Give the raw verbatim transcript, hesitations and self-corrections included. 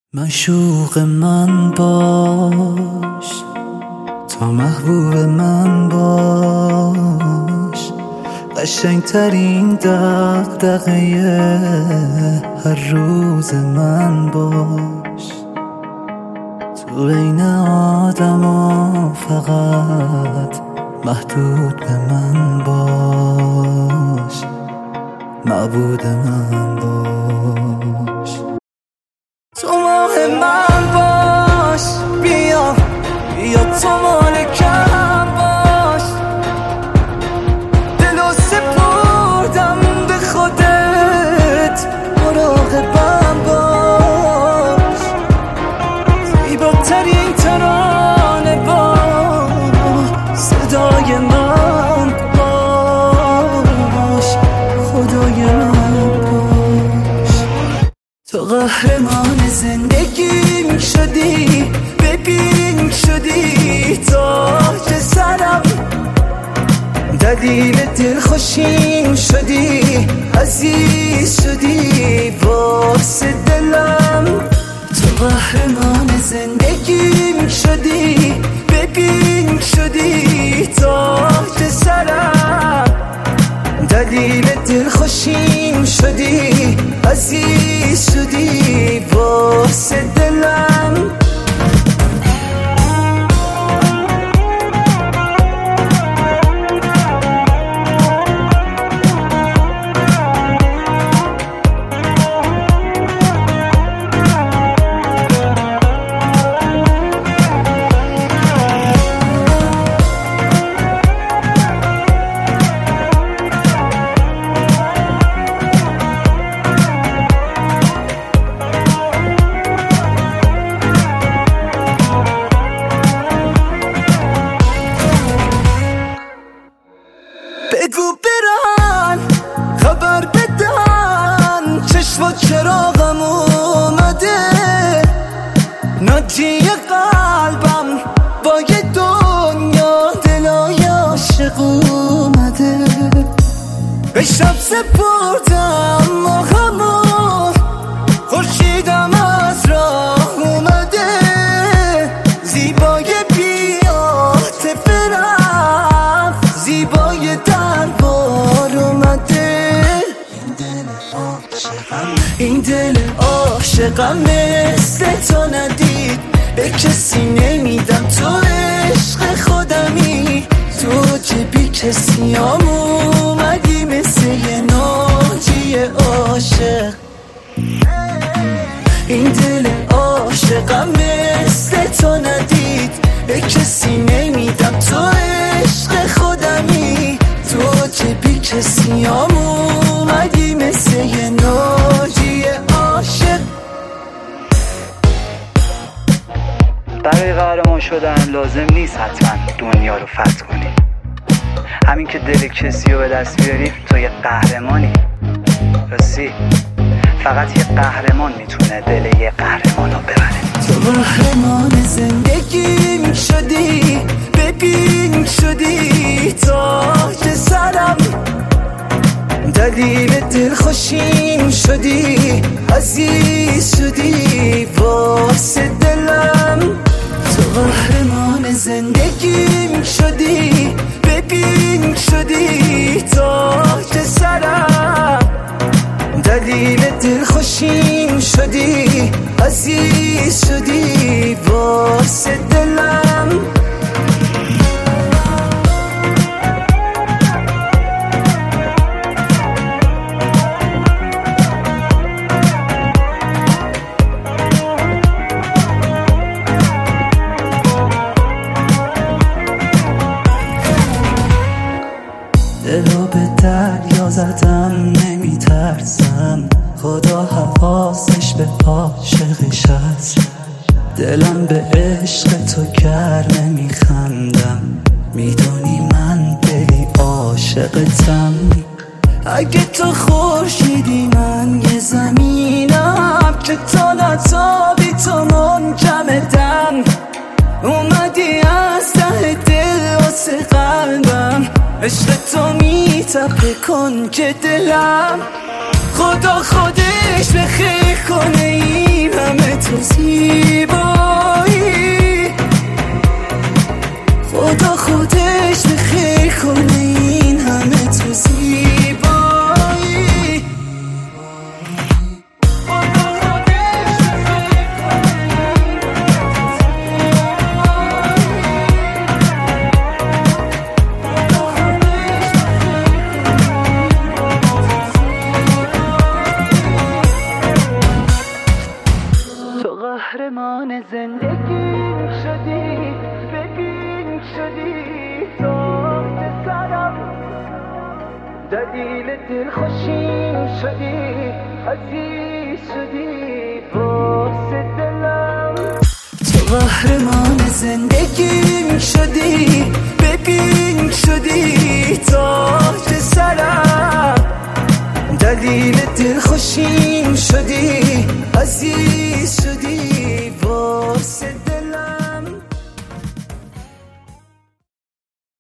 معشوق من باش، تا محبوب من باش، قشنگترین دغدغه هر روز من باش. تو بین آدما فقط محدود به من باش، معبود من باش. تو ماه من باش، بیا بیا تو مالکم باش، دلو سپردم به خودت، مراقبم باش. زیباترین ترانه با صدای من باش، خدای من باش. تو قهرمان زندگیم شدی، ببین شدی تاج سرم، دلیل دلخوشیم شدی، عزیز شدی واسه دلم. تو قهرمان زندگیم شدی، ببین شدی تاج سرم، دلیل دلخوشیم شدی، عزیز شدی واسه دلم. بگو برن خبر بدن، چشم و چراغم اومده، ناجی قلبم با یه دنیا دلای عاشق اومده. به شب سپردم ماهمو، خورشیدم از راه اومده، زیبای بی‌عاطفه رفت، زیبای دربار اومده. این دل عاشقم مثل تو ندید، به کسی نمیدم، تو عشق خودمی، تو چه بی کسی هم اومدی مثل یه ناجی عاشق. این دل عاشقم مثل تو ندید، به کسی نمیدم، تو عشق خودمی، تو چه بی کسی هم اومدی مثل یه ناجی عاشق. برای قهرمان شدن لازم نیست حتما دنیا رو فتح کنی، همین که دل کسی رو به دست بیاری تو یه قهرمانی. راستی فقط یه قهرمان میتونه دل یه قهرمان رو ببره. تو قهرمان زندگیم شدی، ببین شدی تاج سرم، دلیل دلخوشیم شدی، عزیز شدی واسه دلم. تو قهرمان زندگیم شدی، ببین شدی تاج سرم، دلیل دلخوشیم شدی، عزیز شدی واسه دلم. دلو به دریا زدم نمیترسم، خدا حواسش به عاشقش هست. دلم به عشق تو کرده میخندم، میدونی من دلی عاشقتم. اگه تو خورشیدی من یه زمینم، که تا نتابی تو منجمدم. اومدی از ته دل واسه قلبم، عشق تو میتپه کنج دلم. خدا خودش به خیر کنه این همه توصیف قهرمان زندگیم شدی، ببین شدی تاج سرم، دلیل دلخوشیم شدی، عزیز شدی واسه دلم. تو قهرمان زندگیم شدی، ببین شدی تاج سرم، دلیل دلخوشیم شدی، عزیز